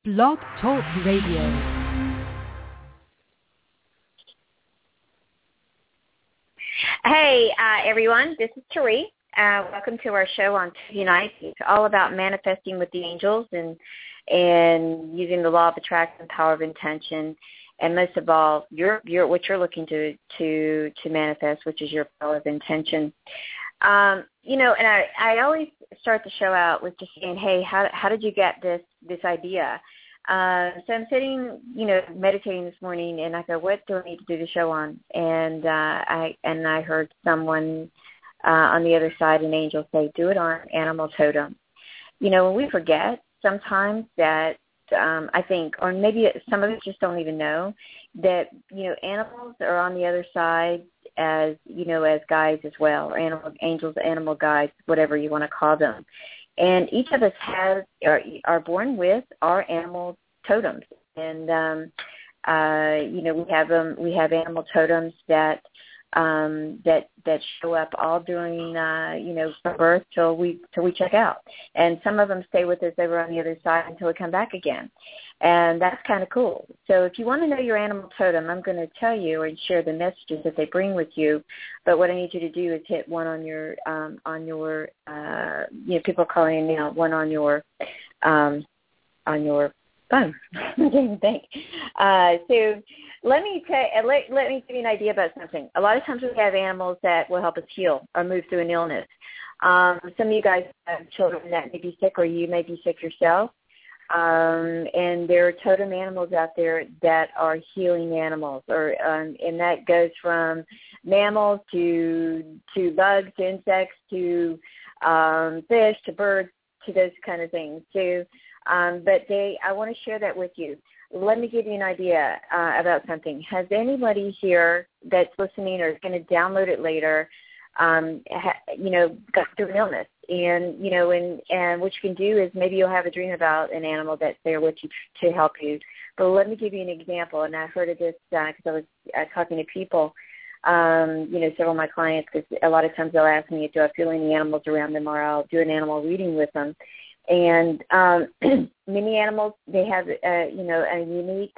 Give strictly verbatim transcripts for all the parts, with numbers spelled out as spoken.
Blog Talk Radio. Hey, uh, everyone, this is Therese. Uh, welcome to our show on Tuesday nights. It's all about manifesting with the angels and and using the law of attraction, power of intention, and most of all, your your what you're looking to to to manifest, which is your power of intention. Um, you know, and I, I always start the show out with just saying, hey, how how did you get this this idea? Uh, so I'm sitting, you know, meditating this morning, and I go, what do I need to do the show on? And uh, I and I heard someone uh, on the other side, an angel, say, do it on animal totem. You know, when we forget sometimes that um, I think, or maybe some of us just don't even know that, you know, animals are on the other side as, you know, as guides as well, or animal angels, animal guides, whatever you want to call them. And each of us has are, are born with our animal totems, and um, uh, you know we have them. We have animal totems that um, that that show up all during uh, you know from birth till we till we check out, and some of them stay with us over on the other side until we come back again, and that's kind of cool. So if you want to know your animal totem, I'm going to tell you and share the messages that they bring with you. But what I need you to do is hit one on your um, on your uh, you know people are calling it now one on your um, on your phone. I didn't even think. Uh, so let me tell let let me give you an idea about something. A lot of times we have animals that will help us heal or move through an illness. Um, some of you guys have children that may be sick, or you may be sick yourself. Um, and there are totem animals out there that are healing animals, or um, and that goes from mammals to to bugs, to insects, to um, fish, to birds, to those kind of things too. Um, but they, I want to share that with you. Let me give you an idea uh, about something. Has anybody here that's listening or is going to download it later, um, ha, you know, got through an illness? And, you know, and, and what you can do is maybe you'll have a dream about an animal that's there with you to help you. But let me give you an example. And I heard of this because uh, I was uh, talking to people, um, you know, several of my clients, because a lot of times they'll ask me, do I feel any animals around them, or I'll do an animal reading with them. And um, many animals, they have, uh, you know, a unique,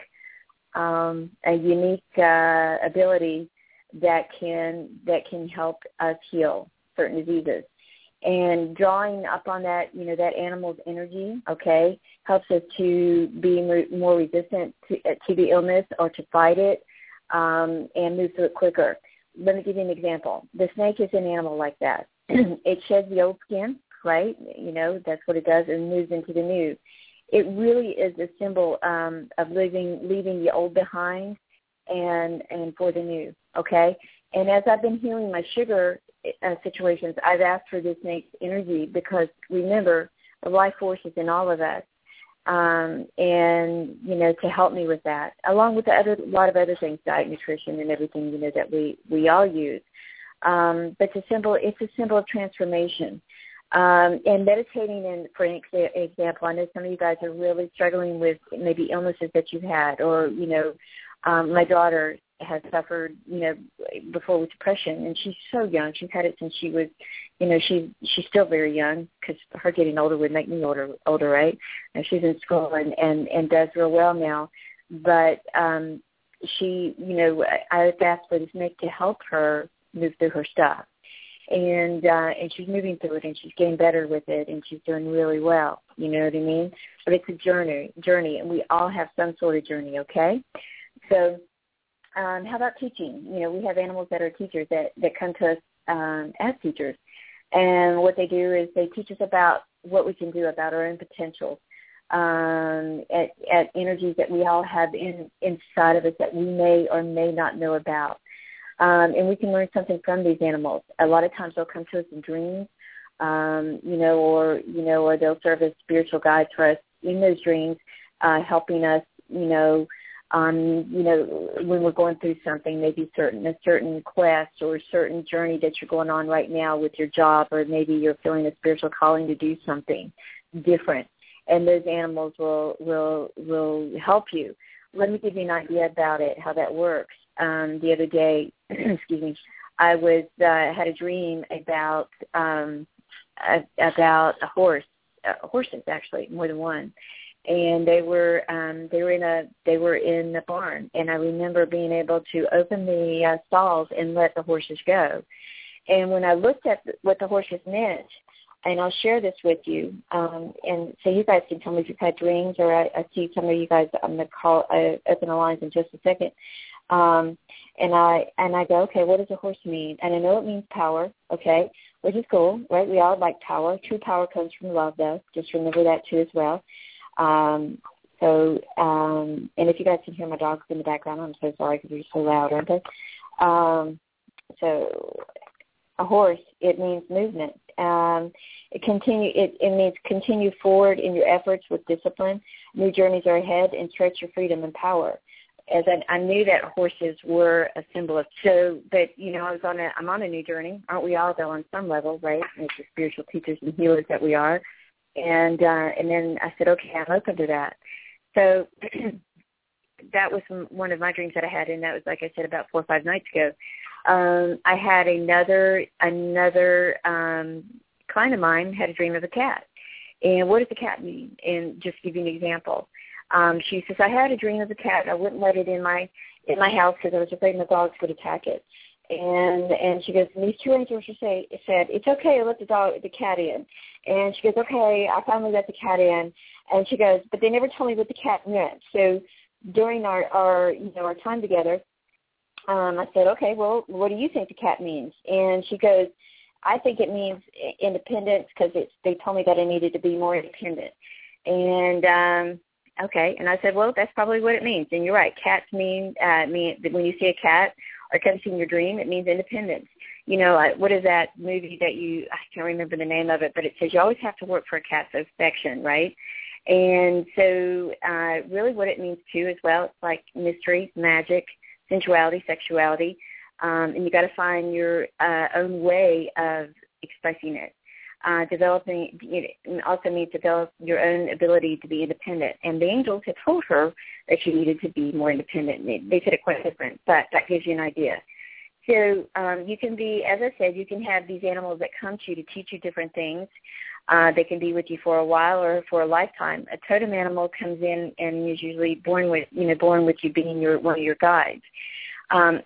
um, a unique uh, ability that can that can help us heal certain diseases. And drawing up on that, you know, that animal's energy, okay, helps us to be re- more resistant to, uh, to the illness or to fight it um, and move through it quicker. Let me give you an example. The snake is an animal like that. It sheds the old skin, right? You know, that's what it does, and moves into the new. It really is a symbol um, of living, leaving the old behind and and for the new, okay? And as I've been healing my sugar uh, situations, I've asked for this snake's energy, because remember, the life force is in all of us, um, and, you know, to help me with that, along with the other, a lot of other things, diet, nutrition, and everything, you know, that we, we all use. Um, but it's a symbol, it's a symbol of transformation. Um, and meditating, in, for an ex- example, I know some of you guys are really struggling with maybe illnesses that you've had, or, you know, um, my daughter has suffered, you know, before with depression, and she's so young. She's had it since she was, you know, she she's still very young, because her getting older would make me older, older, right? And she's in school and, and, and does real well now. But um, she, you know, I, I've asked for this snake to help her move through her stuff. And uh, and she's moving through it, and she's getting better with it, and she's doing really well. You know what I mean? But it's a journey, journey, and we all have some sort of journey, okay? So um, how about teaching? You know, we have animals that are teachers that, that come to us um, as teachers. And what they do is they teach us about what we can do about our own potential, um, at, at energies that we all have in, inside of us that we may or may not know about. Um, and we can learn something from these animals. A lot of times they'll come to us in dreams, um, you know, or, you know, or they'll serve as spiritual guides for us in those dreams, uh, helping us, you know, um, you know, when we're going through something, maybe certain, a certain quest or a certain journey that you're going on right now with your job, or maybe you're feeling a spiritual calling to do something different. And those animals will, will, will help you. Let me give you an idea about it, how that works. Um, the other day, excuse me, I was uh, had a dream about um, about a horse, uh, horses actually, more than one, and they were um, they were in a they were in the barn, and I remember being able to open the uh, stalls and let the horses go. And when I looked at what the horses meant, and I'll share this with you, um, and so you guys can tell me if you've had dreams, or I, I see some of you guys on the call uh, open the lines in just a second. Um, and I and I go, okay, what does a horse mean? And I know it means power, okay, which is cool, right? We all like power. True power comes from love, though. Just remember that, too, as well. Um, so, um, and if you guys can hear my dogs in the background, I'm so sorry because they're so loud, aren't they? Um, so a horse, it means movement. Um, it continue. It, it means continue forward in your efforts with discipline. New journeys are ahead, and stretch your freedom and power. As I, I knew that horses were a symbol of so, but you know, I was on a I'm on a new journey. Aren't we all, though, on some level, right? As the spiritual teachers and healers that we are. And uh, and then I said, okay, I'm open to that. So that was one of my dreams that I had, and that was, like I said, about four or five nights ago. Um, I had another another um, client of mine had a dream of a cat. And what does a cat mean? And just give you an example. Um, she says, I had a dream of a cat, and I wouldn't let it in my in my house because I was afraid my dogs would attack it. And and she goes, and these two angels say, said, it's okay to let the dog, the cat in. And she goes, okay, I finally let the cat in. And she goes, but they never told me what the cat meant. So during our, our you know, our time together, um, I said, okay, well, what do you think the cat means? And she goes, I think it means independence because it's, they told me that I needed to be more independent. And um okay, and I said, well, that's probably what it means. And you're right, cats mean, uh, mean when you see a cat or comes in your dream, it means independence. You know, uh, what is that movie that you, I can't remember the name of it, but it says you always have to work for a cat's affection, right? And so uh, really what it means, too, as well, it's like mystery, magic, sensuality, sexuality, um, and you got to find your uh, own way of expressing it. Uh, developing you know, also means develop your own ability to be independent. And the angels had told her that she needed to be more independent. They, they said it quite different, but that gives you an idea. So um, you can be, as I said, you can have these animals that come to you to teach you different things. Uh, they can be with you for a while or for a lifetime. A totem animal comes in and is usually born with, you know, born with you being your one of your guides. Um,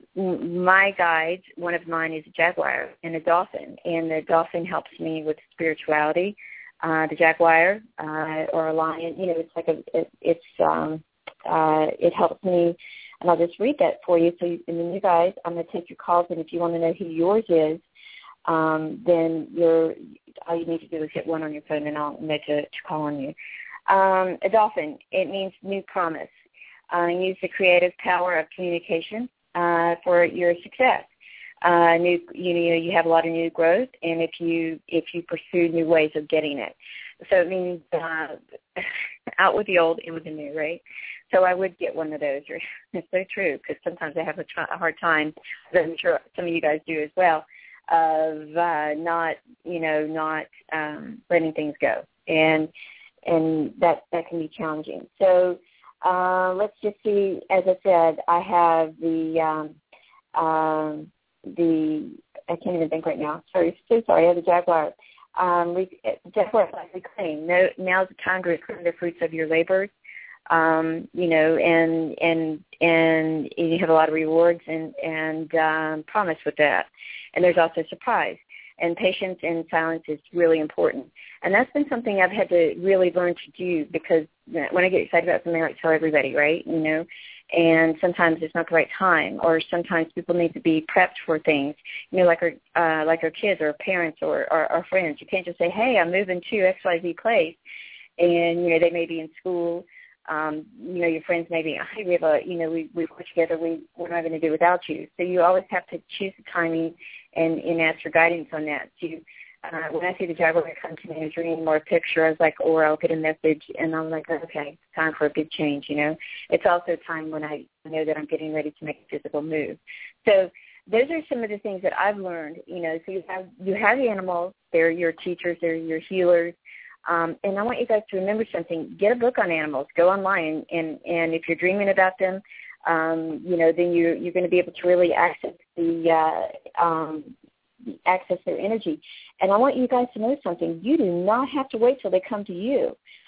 my guides, one of mine is a jaguar and a dolphin, and the dolphin helps me with spirituality. Uh, the jaguar uh, or a lion, you know, it's like a, it, it's, um, uh, it helps me, and I'll just read that for you. So, you, and then you guys, I'm going to take your calls, and if you want to know who yours is, um, then you're, all you need to do is hit one on your phone, and I'll make a to call on you. Um, a dolphin, it means new promise. Uh, use the creative power of communication Uh, for your success. Uh, new, you know, you have a lot of new growth, and if you if you pursue new ways of getting it, so it means uh, out with the old, in with the new, right? So I would get one of those. It's so true because sometimes I have a, tr- a hard time, as I'm sure some of you guys do as well, of uh, not you know not um, letting things go, and and that that can be challenging. So. Uh, let's just see. As I said, I have the um, um, the I can't even think right now. Sorry, so sorry. I have the jaguar. Um, re- jaguar like reclaim. No, now's the time to reclaim the fruits of your labors. Um, you know, and and and you have a lot of rewards and and um, promise with that. And there's also surprise. And patience and silence is really important. And that's been something I've had to really learn to do because when I get excited about something, I like to tell everybody, right, you know, and sometimes it's not the right time, or sometimes people need to be prepped for things, you know, like our, uh, like our kids or our parents or our, our friends. You can't just say, hey, I'm moving to X Y Z place, and, you know, they may be in school. Um, you know, your friends may be, hey, we have a, you know, we, we work together, we, we're not going to do without you. So you always have to choose the timing and, and ask for guidance on that. So you, uh, when I see the jaguar come to me in a dream or a picture, I was like, or I'll get a message, and I'm like, okay, it's time for a big change, you know. It's also a time when I know that I'm getting ready to make a physical move. So those are some of the things that I've learned, you know. So you have, you have the animals, they're your teachers, they're your healers. Um, and I want you guys to remember something. Get a book on animals. Go online, and, and if you're dreaming about them, um, you know, then you're, you're going to be able to really access the uh, um, access their energy. And I want you guys to know something. You do not have to wait till they come to you.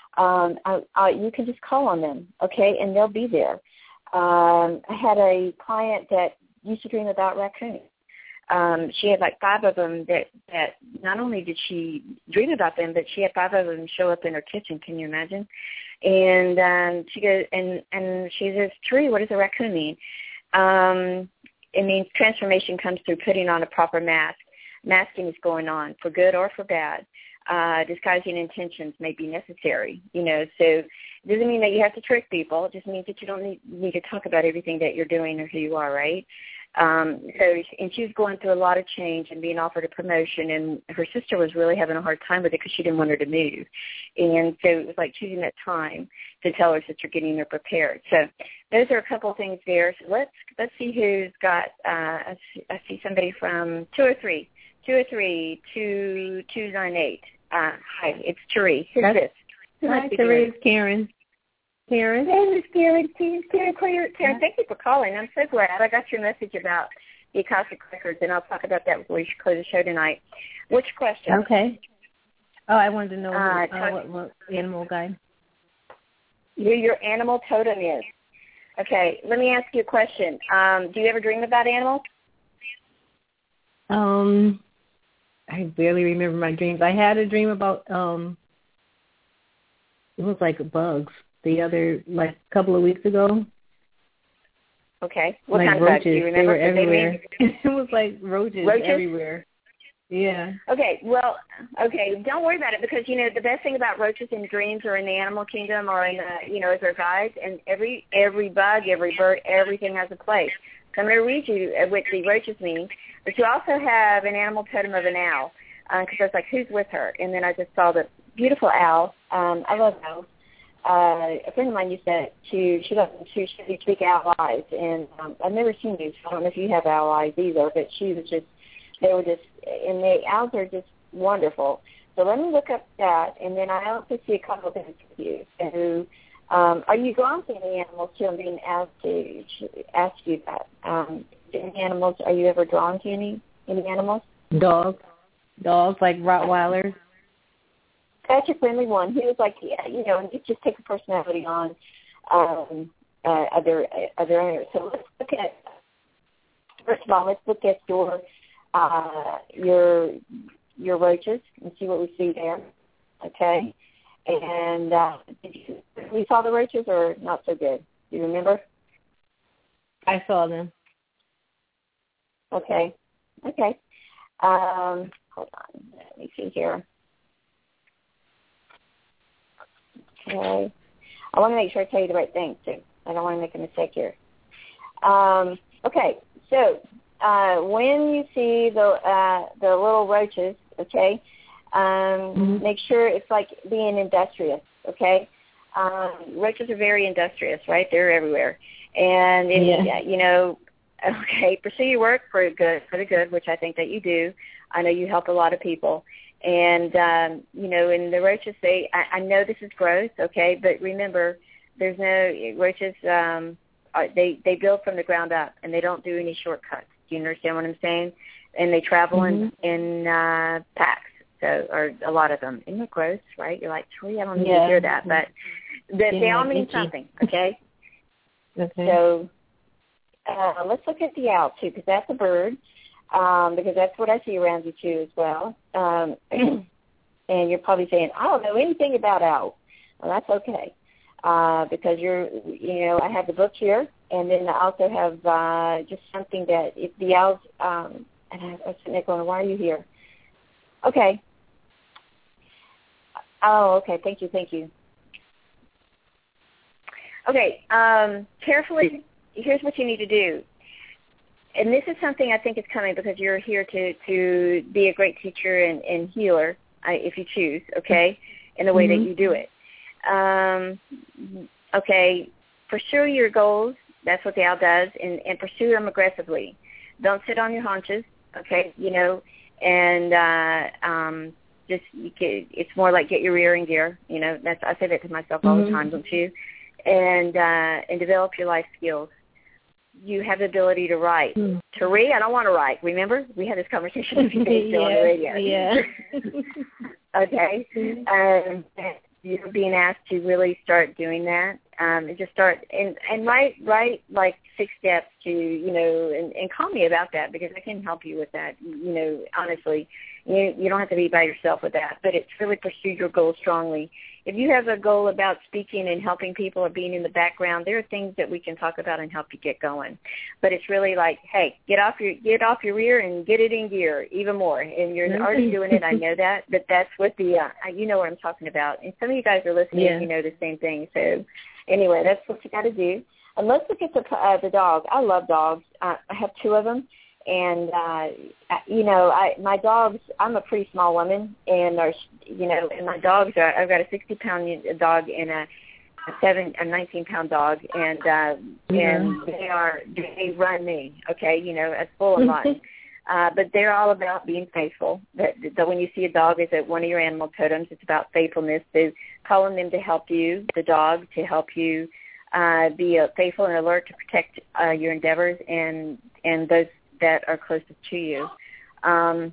um, I, I, you can just call on them, okay, and they'll be there. Um, I had a client that used to dream about raccoons. Um, she had like five of them that, that not only did she dream about them, but she had five of them show up in her kitchen. Can you imagine? And um, she goes, and, and she says, Terry, what does a raccoon mean? Um, it means transformation comes through putting on a proper mask. Masking is going on for good or for bad. Uh, disguising intentions may be necessary, you know, so it doesn't mean that you have to trick people. It just means that you don't need, need to talk about everything that you're doing or who you are, right? Um, so, and she was going through a lot of change and being offered a promotion, and her sister was really having a hard time with it because she didn't want her to move. And so it was like choosing that time to tell her sister, getting her prepared. So those are a couple of things there. So let's, let's see who's got, uh, I see, I see somebody from two oh three. two oh three, two two nine eight. Uh, hi, it's Terry. Who's That's, this? Who hi, Terry. It's Karen. Karen. Hey, Miss Karen. Karen, Karen, Karen, Karen. Thank you for calling. I'm so glad. I got your message about the Akashic Records, and I'll talk about that before we close the show tonight. Which question? Okay. Oh, I wanted to know uh, who, uh, what, what animal guide. Who your animal totem is. Okay, let me ask you a question. Um, do you ever dream about animals? Um... I barely remember my dreams. I had a dream about, um, it was like bugs the other, like a couple of weeks ago. Okay. What like kind of roaches. bugs? Do you remember? They were everywhere. It was like roaches, roaches everywhere. Yeah. Okay, well, okay, don't worry about it because, you know, the best thing about roaches in dreams or in the animal kingdom or in, the, you know, as their guides, and every every bug, every bird, everything has a place. So I'm going to read you what the roaches mean. But you also have an animal totem of an owl, because uh, I was like, who's with her? And then I just saw the beautiful owl. Um, I love owls. Uh, a friend of mine used to, she, she loves to she these big owl eyes, and um, I've never seen these. I don't know if you have owl eyes either, but she was just, they were just, and the owls are just wonderful. So let me look up that, and then I also see a couple of things with you. So, um, are you drawn to any animals too? I'm being asked to ask you that. Um, any animals? Are you ever drawn to any any animals? Dogs, dogs like Rottweilers. That's your friendly one. He was like, yeah, you know, and you just take a personality on um, uh, other other owners. So let's look at first of all, let's look at your uh, your your roaches and see what we see there. Okay, and uh, did you, we saw the roaches or not so good? Do you remember? I saw them. Okay. Okay. Um, hold on. Let me see here. Okay. I want to make sure I tell you the right thing, too. I don't want to make a mistake here. Um, okay. So uh, when you see the uh, the little roaches, okay, um, mm-hmm. make sure it's like being industrious, okay? Um, roaches are very industrious, right? They're everywhere. And, if, yeah. you know, okay, pursue your work for good, for the good, which I think that you do. I know you help a lot of people. And, um, you know, and the roaches, they, I, I know this is gross, okay, but remember, there's no, roaches, um, are, they, they build from the ground up, and they don't do any shortcuts. Do you understand what I'm saying? And they travel mm-hmm. in, in uh, packs, so, or a lot of them. Isn't it gross, right? You're like, Troy, I don't need yeah. to hear that, but they, they all mean something, okay? Okay. So uh, let's look at the owl, too, because that's a bird, um, because that's what I see around you, too, as well. Um, and you're probably saying, I don't know anything about owls. Well, that's okay, uh, because you're, you know, I have the book here, and then I also have uh, just something that if the owls, um, and I, I was sitting there going, why are you here? Okay. Oh, okay. Thank you. Thank you. Okay, um, carefully, here's what you need to do. And this is something I think is coming because you're here to, to be a great teacher and, and healer, uh, if you choose, okay, in the way mm-hmm. that you do it. Um, okay, pursue your goals. That's what the owl does, and, and pursue them aggressively. Don't sit on your haunches, okay, you know, and uh, um, just get, it's more like get your rear in gear. You know, that's I say that to myself all mm-hmm. the time, don't you? And uh, and develop your life skills. You have the ability to write. Mm-hmm. To read, I don't want to write. Remember, we had this conversation a few days ago yeah, on the radio. Yeah. Okay. Um, you're being asked to really start doing that. Um, and just start and, and write write like six steps to, you know, and, and call me about that because I can help you with that. You know, honestly, you you don't have to be by yourself with that, but it's really pursue your goal strongly. If you have a goal about speaking and helping people or being in the background, there are things that we can talk about and help you get going. But it's really like, hey, get off your get off your rear and get it in gear even more. And you're already doing it. I know that, but that's what the uh, you know what I'm talking about. And some of you guys are listening. Yeah. You know the same thing. So anyway, that's what you got to do. And let's look at the uh, the dog. I love dogs. Uh, I have two of them. And, uh, you know, I my dogs, I'm a pretty small woman, and, there's, you know, and my dogs are, I've got a sixty-pound dog and a, a seven, a nineteen-pound dog, and uh, mm-hmm. and they are, they run me, okay, you know, as full of mine. uh, but they're all about being faithful. That, that when you see a dog as a, one of your animal totems, it's about faithfulness, so calling them to help you, the dog, to help you uh, be uh, faithful and alert to protect uh, your endeavors and, and those that are closest to you. Um,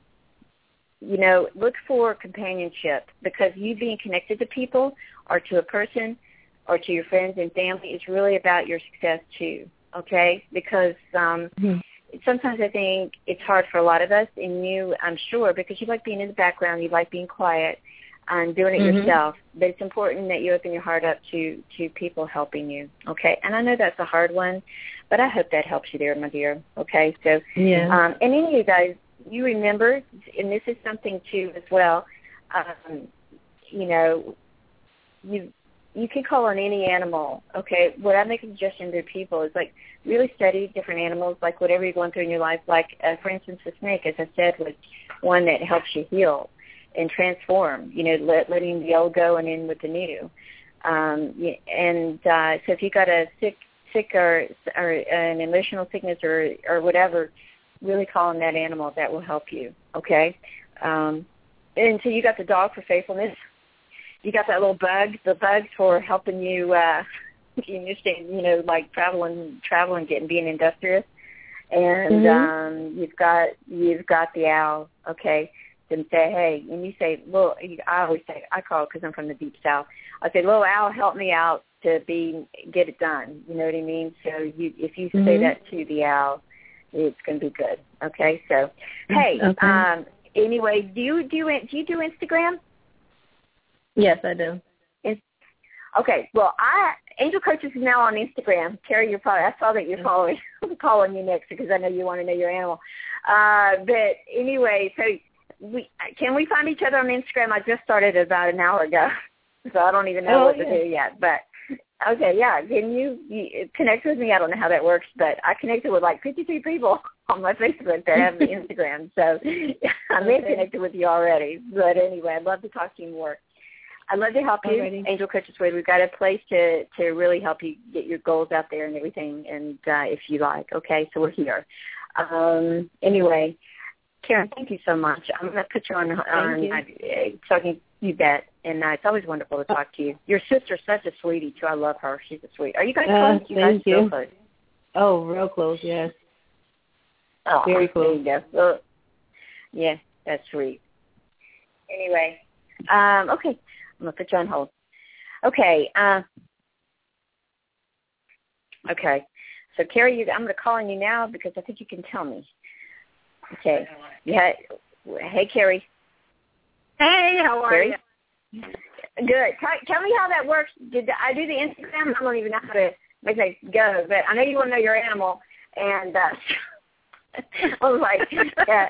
you know, look for companionship because you being connected to people or to a person or to your friends and family is really about your success too, okay? Because um, mm-hmm. sometimes I think it's hard for a lot of us, and you, I'm sure, because you like being in the background, you like being quiet and doing it mm-hmm. yourself, but it's important that you open your heart up to, to people helping you, okay? And I know that's a hard one, but I hope that helps you there, my dear, okay? So, yeah. um, and any of you guys, you remember, and this is something, too, as well, um, you know, you you can call on any animal, okay? What I make a suggestion to people is, like, really study different animals, like whatever you're going through in your life. Like, uh, for instance, the snake, as I said, was one that helps you heal and transform, you know, let, letting the old go and in with the new. Um, and uh, so if you got a sick, sick or, or an emotional sickness or, or whatever, really call on that animal. That will help you, okay? Um, and so you got the dog for faithfulness. You got that little bug, the bugs for helping you, uh, you you know, like traveling, traveling, getting, being industrious. And mm-hmm. um, you've got you've got the owl, okay? And say, hey, and you say, well, I always say, I call because I'm from the deep south. I say, little owl, help me out to be get it done. You know what I mean? So you, if you mm-hmm. say that to the owl, it's going to be good. Okay. So, hey, okay. um, anyway, do you do do you do Instagram? Yes, I do. It's, okay. Well, I Angel Coaches is now on Instagram. Carrie, you're probably I saw that you're following. I'm calling you next because I know you want to know your animal. Uh, but anyway, so. We can we find each other on Instagram? I just started about an hour ago, so I don't even know oh, what yeah. to do yet. But okay, yeah. Can you, you connect with me? I don't know how that works, but I connected with like fifty-three people on my Facebook that have Instagram, so I may have connected with you already. But anyway, I'd love to talk to you more. I'd love to help you, Alrighty. Angel Coaches Way. We've got a place to to really help you get your goals out there and everything, and uh, if you like, okay. So we're here. Um, anyway. Karen, thank you so much. I'm going to put you on, on you. Uh, talking, you bet. And uh, it's always wonderful to talk to you. Your sister's such a sweetie, too. I love her. She's a sweet. Are you guys uh, close? You guys you. real close? Oh, real close, yes. Oh, very close. There you go. Well, yeah, that's sweet. Anyway, um, okay. I'm going to put you on hold. Okay. Uh, okay. So, Carrie, you, I'm going to call on you now because I think you can tell me. Okay. Yeah. Hey, Carrie. Hey, how are Carrie? you? Good. Tell, tell me how that works. Did I do the Instagram? I don't even know how to make that go, but I know you want to know your animal. And uh, I was like, uh,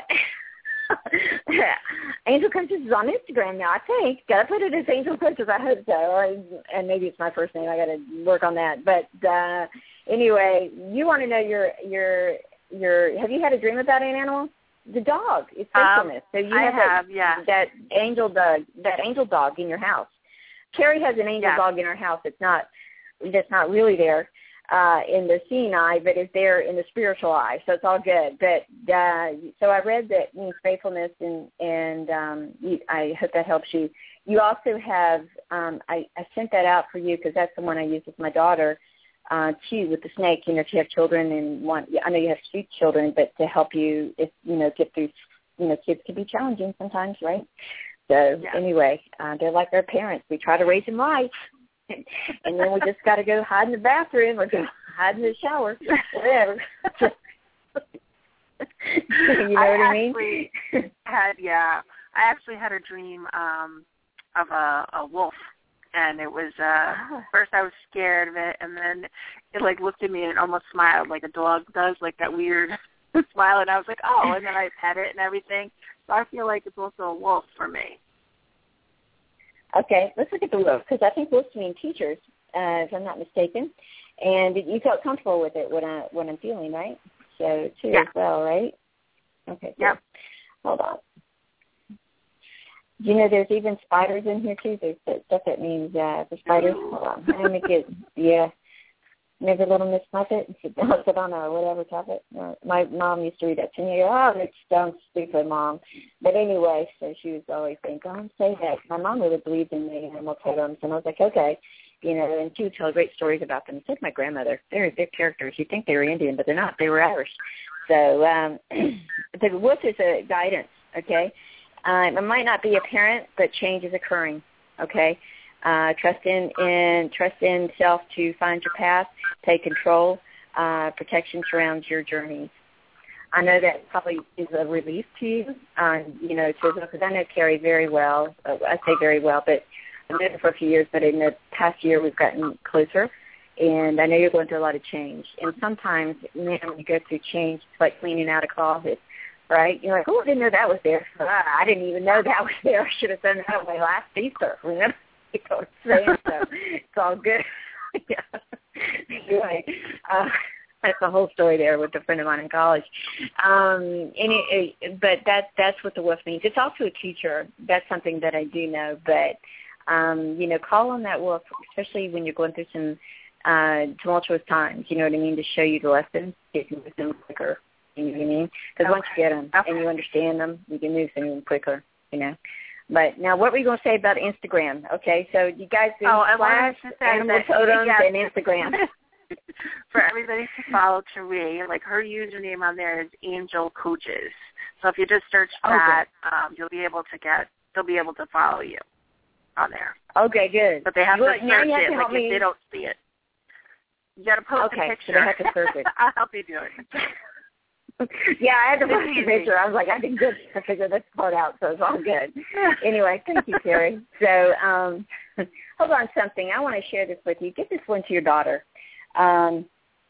Angel Coaches is on Instagram now, I think. Got to put it as Angel Coaches, I hope so. Or, and maybe it's my first name. I got to work on that. But uh, anyway, you want to know your your your. Have you had a dream about an animal? The dog. It's faithfulness. Um, so you I have, have that, yeah. that angel dog. That angel dog in your house. Carrie has an angel yeah. dog in her house. It's not. That's not really there uh, in the seeing eye, but it's there in the spiritual eye. So it's all good. But uh, so I read that means faithfulness, and and um, you, I hope that helps you. You also have. Um, I, I sent that out for you because that's the one I used with my daughter. Uh, too, with the snake, you know, if you have children and want, I know you have street children, but to help you, if you know, get through, you know, kids can be challenging sometimes, right? So yeah. anyway, uh, they're like our parents. We try to raise them right, and then we just got to go hide in the bathroom or go hide in the shower, whatever. You know I what I mean? Actually had yeah, I actually had a dream um, of a, a wolf, and it was uh, ah. first I was scared of it, and then it like looked at me and it almost smiled like a dog does, like that weird smile, and I was like, oh, and then I pet it and everything. So I feel like it's also a wolf for me. Okay, let's look at the wolf, because I think wolves mean teachers, uh, if I'm not mistaken. And you felt comfortable with it, what, I, what I'm feeling, right? So, too, yeah. as well, right? Okay, yeah. Hold on. You know, there's even spiders in here, too. There's stuff that means uh, the spiders. Hold on. Let me get, yeah. Remember Little Miss Muffet? She does it on a whatever topic. My mom used to read that to me. Oh, that's dumb, stupid, Mom. But anyway, so she was always saying, don't say that. My mom really believed in the animal totems, and I was like, okay. You know, and she would tell great stories about them. So did my grandmother. They're, they're characters. You think they were Indian, but they're not. They were Irish. So um, the wolf is a guidance, okay? Um, it might not be apparent, but change is occurring, okay? Uh, trust in, in trust in self to find your path, take control. Uh, protection surrounds your journey. I know that probably is a relief to you, um, you know, because I know Carrie very well. Uh, I say very well, but I've known her for a few years, but in the past year we've gotten closer, and I know you're going through a lot of change. And sometimes, man, when you go through change, it's like cleaning out a closet, right? You're like, oh, I didn't know that was there. Ah, I didn't even know that was there. I should have done that my last Easter, remember? You know what I'm saying? So it's all good. Yeah. Anyway, uh, that's the whole story there with a friend of mine in college. Um, and it, it, but that that's what the wolf means. It's also a teacher. That's something that I do know. But, um, you know, call on that wolf, especially when you're going through some uh, tumultuous times, you know what I mean, to show you the lessons, get you with them quicker, you know what I mean? Because okay. once you get them okay. and you understand them, you can move them quicker, you know. But now, what were you going to say about Instagram? Okay, so you guys do oh, Slash, Animal Totems, yes. and Instagram. For everybody to follow Cherie, like her username on there is Angel Coaches. So if you just search that, okay. um, you'll be able to get, they'll be able to follow you on there. Okay, good. But they have well, to search it, like if they don't see it. You got to post okay, a picture. So they have to search it. I'll help you do it. Yeah, I had to post a picture. I was like, I didn't get to figure this part out, so it's all good. Anyway, thank you, Carrie. So, um, hold on something. I want to share this with you. Get this one to your daughter. Um,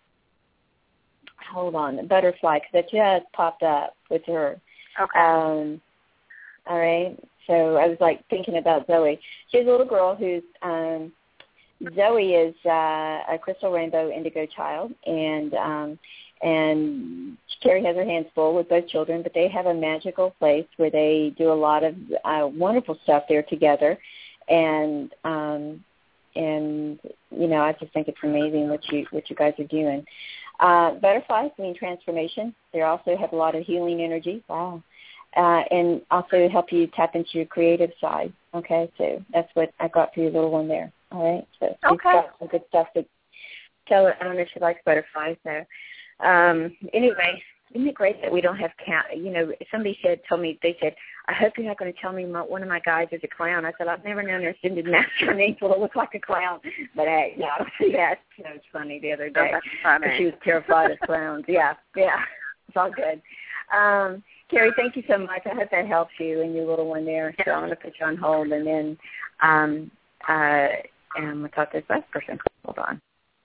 hold on, the butterfly, because it just popped up with her. Okay. Um, all right. So I was like thinking about Zoe. She's a little girl who's um, Zoe is uh, a crystal rainbow indigo child, and um, and Carrie has her hands full with both children, but they have a magical place where they do a lot of uh, wonderful stuff there together, and um, and you know I just think it's amazing what you what you guys are doing. Uh, butterflies mean transformation. They also have a lot of healing energy. Wow. Uh, and also help you tap into your creative side. Okay, so that's what I got for your little one there. All right, so okay. She's got some good stuff to tell her. I don't know if she likes butterflies. So um, anyway, isn't it great that we don't have count? You know, somebody said, told me, they said, I hope you're not going to tell me my, one of my guys is a clown. I said, I've never known an ascended master an angel to look like a clown. But hey, yeah, I don't see that. You know, it's funny the other day. Oh, that's funny. She was terrified of clowns. Yeah, yeah, it's all good. Um, Carrie, thank you so much. I hope that helps you and your little one there. So I'm going to put you on hold, and then um, uh, and I'm going to talk to this last person. Hold on.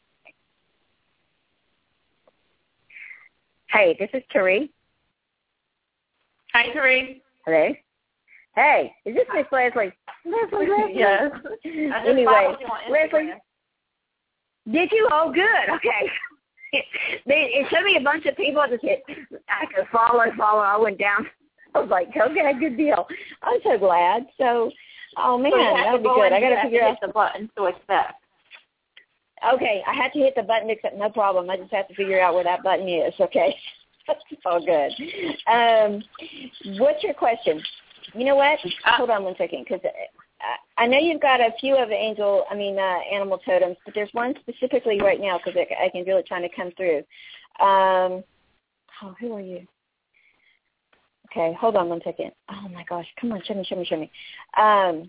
Hey, this is Cherie. Hi, Cherie. Hello. Hey, is this Miss Leslie? Leslie, Leslie. Yes. Anyway, Leslie. Did you? Oh, good. Okay. They, it showed me a bunch of people. I just hit, I could follow, follow. I went down. I was like, okay, good deal. I'm so glad. So, oh, man, so that would be good. I got to figure out the button to accept. Okay, I had to hit the button to accept. No problem. I just have to figure out where that button is, okay? That's all good. Um, what's your question? You know what? Uh, Hold on one second, because I know you've got a few of the angel, I mean, uh, animal totems, but there's one specifically right now because I, I can feel it trying to come through. Um, oh, who are you? Okay, hold on one second. Oh, my gosh. Come on, show me, show me, show me. Um,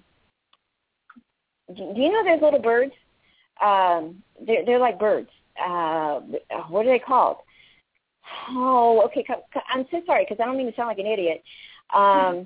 do you know those little birds? Um, they're, they're like birds. Uh, what are they called? Oh, okay. I'm so sorry because I don't mean to sound like an idiot. Um,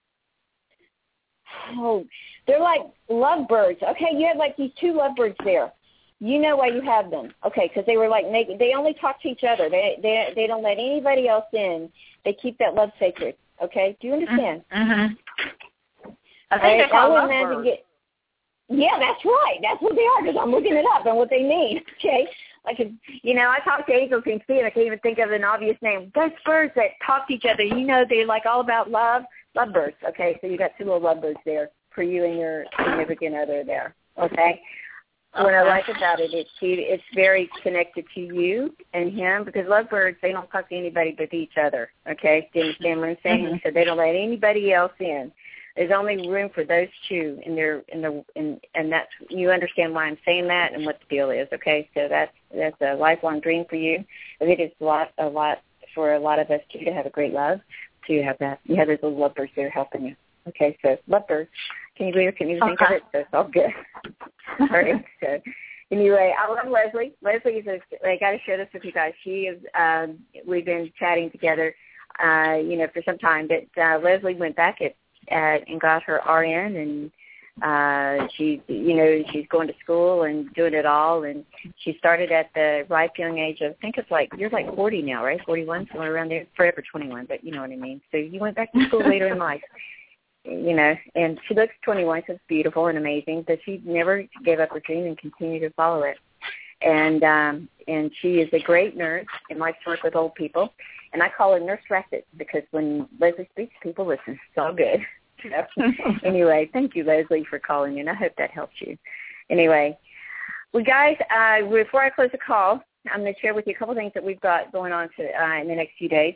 oh, they're like lovebirds. Okay, you have like these two lovebirds there. You know why you have them. Okay, because they were like making, they only talk to each other. They they they don't let anybody else in. They keep that love sacred. Okay, do you understand? Mm-hmm. I think right? they call I lovebirds. Get, yeah, that's right. That's what they are because I'm looking it up and what they mean. Okay, like you know, I talk to angels and see, and I can't even think of an obvious name. Those birds that talk to each other. You know, they're like all about love. Lovebirds. Okay, so you got two little lovebirds there for you and your significant other there. Okay. Okay. What I like about it, it's it's very connected to you and him because lovebirds, they don't talk to anybody but each other, okay? Do you understand what I'm saying? Mm-hmm. So they don't let anybody else in. There's only room for those two in their in the in, and that's you understand why I'm saying that and what the deal is, okay? So that's that's a lifelong dream for you. I think it's a lot a lot for a lot of us too to have a great love. So you have that. You have those little lovebirds there helping you. Okay, so lovebirds. Can you believe it? Can you think okay. of it? So it's all good. All right. So anyway, I love Leslie. Leslie is a, I got to share this with you guys. She is, um, we've been chatting together, uh, you know, for some time. But uh, Leslie went back at, at and got her R N, and uh, she, you know, she's going to school and doing it all. And she started at the ripe young age of, I think it's like, you're like forty now, right? forty-one, somewhere around there. Forever twenty-one, but you know what I mean. So you went back to school later in life. You know, and she looks twenty-one, so it's beautiful and amazing, but she never gave up her dream and continued to follow it. And um, and she is a great nurse and likes to work with old people. And I call her Nurse Ratchet because when Leslie speaks, people listen. It's all good. So, anyway, thank you, Leslie, for calling in. I hope that helps you. Anyway, well, guys, uh, before I close the call, I'm going to share with you a couple things that we've got going on to, uh, in the next few days.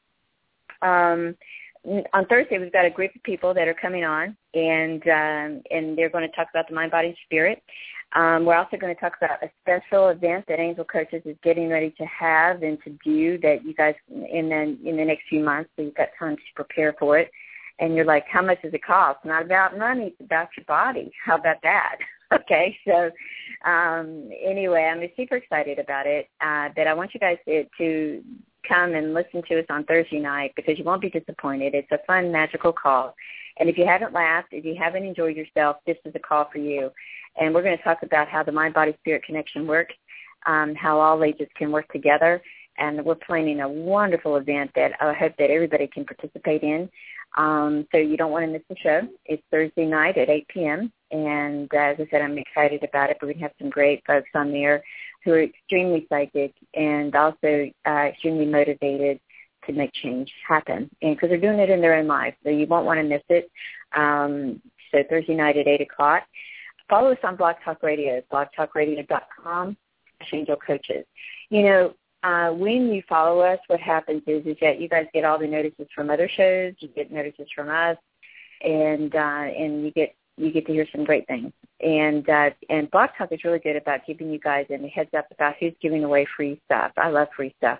Um On Thursday, we've got a group of people that are coming on, and um, and they're going to talk about the mind, body, and spirit. Um, we're also going to talk about a special event that Angel Coaches is getting ready to have and to do that you guys in the, in the next few months, so you've got time to prepare for it. And you're like, how much does it cost? Not about money, it's about your body. How about that? Okay, so um, anyway, I'm super excited about it, uh, but I want you guys to, to come and listen to us on Thursday night because you won't be disappointed. It's a fun, magical call. And if you haven't laughed, if you haven't enjoyed yourself, this is a call for you. And we're going to talk about how the mind-body-spirit connection works, um, how all ages can work together. And we're planning a wonderful event that I hope that everybody can participate in. Um, so you don't want to miss the show. It's Thursday night at eight p.m. And uh, as I said, I'm excited about it. But we have some great folks on there who are extremely psychic and also uh, extremely motivated to make change happen. And because they're doing it in their own lives, so you won't want to miss it. Um, so Thursday night at eight o'clock. Follow us on Blog Talk Radio, blog talk radio dot com, Angel Coaches. You know, uh, when you follow us, what happens is, is that you guys get all the notices from other shows, you get notices from us, and uh, and you get you get to hear some great things. And uh, and Blog Talk is really good about giving you guys a heads up about who's giving away free stuff. I love free stuff.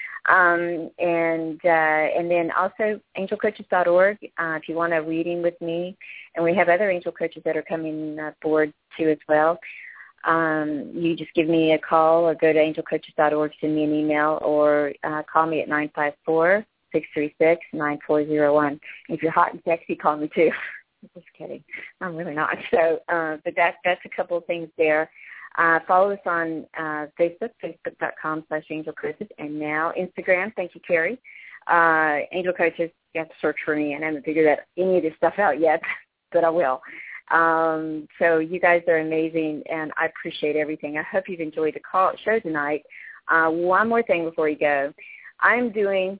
Um, and uh, and then also angel coaches dot org uh, if you want a reading with me. And we have other angel coaches that are coming uh, forward too as well. Um, you just give me a call or go to angel coaches dot org, send me an email, or uh, call me at nine five four, six three six, nine four zero one. If you're hot and sexy, call me too. Just kidding. I'm really not. So, uh, but that, that's a couple of things there. Uh, follow us on uh, Facebook, facebook dot com slash Angel Coaches, and now Instagram. Thank you, Carrie. Uh, Angel Coaches, you have to search for me, and I haven't figured that, any of this stuff out yet, but I will. Um, so you guys are amazing, and I appreciate everything. I hope you've enjoyed the call, show tonight. Uh, one more thing before you go. I'm doing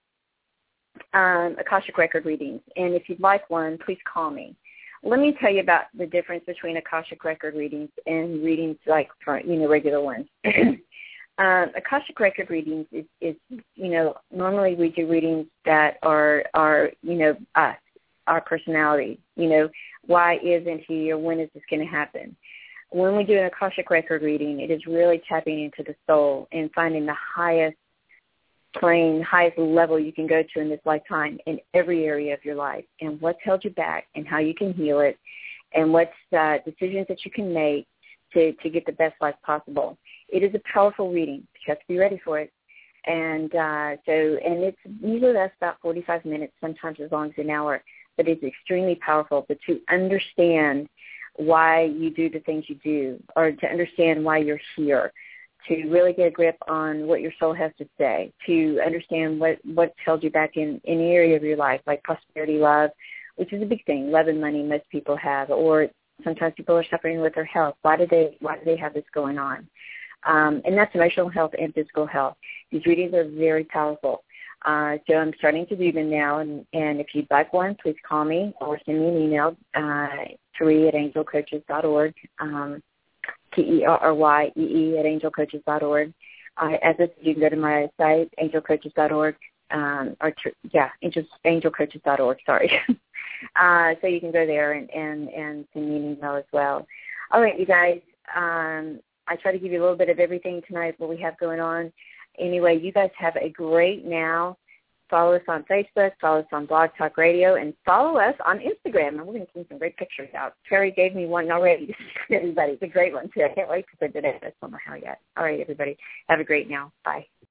um, Akashic Record readings, and if you'd like one, please call me. Let me tell you about the difference between Akashic Record readings and readings like, for, you know, regular ones. um, Akashic Record readings is, is, you know, normally we do readings that are, are, you know, us, our personality. You know, why isn't he, or when is this going to happen? When we do an Akashic Record reading, it is really tapping into the soul and finding the highest plane, highest level you can go to in this lifetime in every area of your life, and what's held you back and how you can heal it, and what's uh, decisions that you can make to, to get the best life possible. It is a powerful reading. You have to be ready for it. And uh, so, and it's usually lasts about forty-five minutes, sometimes as long as an hour, but it's extremely powerful. But to understand why you do the things you do, or to understand why you're here, to really get a grip on what your soul has to say, to understand what, what's held you back in any area of your life, like prosperity, love, which is a big thing. Love and money most people have, or sometimes people are suffering with their health. Why do they, why do they have this going on? Um, and that's emotional health and physical health. These readings are very powerful. Uh, so I'm starting to do them now, and, and if you'd like one, please call me or send me an email, uh, Terry at angel coaches dot org, um, T E R R Y E E at angel coaches dot org. Uh, as I said, you can go to my site, angel coaches dot org, um, or, yeah, angel, angel coaches dot org, sorry. uh, so you can go there and, and, and send me an email as well. All right, you guys, um, I try to give you a little bit of everything tonight, what we have going on. Anyway, you guys have a great now. Follow us on Facebook, follow us on Blog Talk Radio, and follow us on Instagram. And we're going to send some great pictures out. Terry gave me one already to see everybody. It's a great one, too. I can't wait to put it in. I don't know how yet. All right, everybody. Have a great now. Bye.